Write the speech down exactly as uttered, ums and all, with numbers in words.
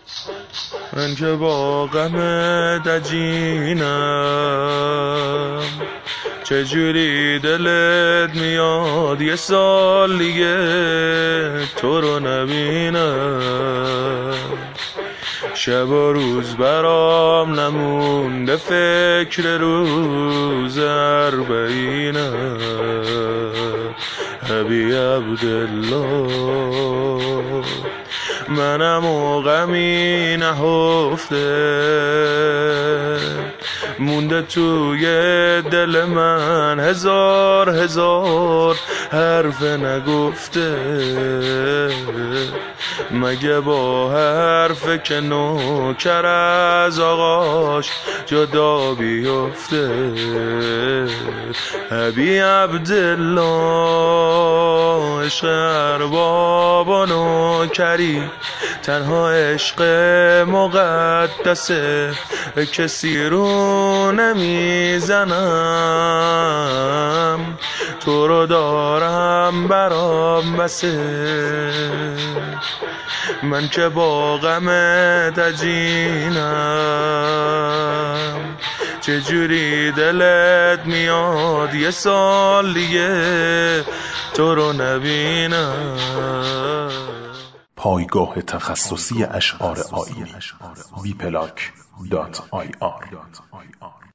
من که با غم دجینم، چجوری دلت میاد یه سال دیگه تو رو نبینم. شب و روز برام نمونده فکر روز اربعینم. ابی عبدالله منم و غمی نهفته، مونده توی دل من هزار هزار حرف نگفته. مگه با حرف که نوکر از آقاش جدا بیفته. ابی عبدالله عشق ارباب و نوکری، تنها عشق مقدسه، کسی رو نمیزنم، تو رو دارم برام بسه. من که با غم دجینم، چجوری دلت میاد یه سال دیگه تو رو نبینم. پایگاه تخصصی اشعار آیینی بی پلاک دات آی آر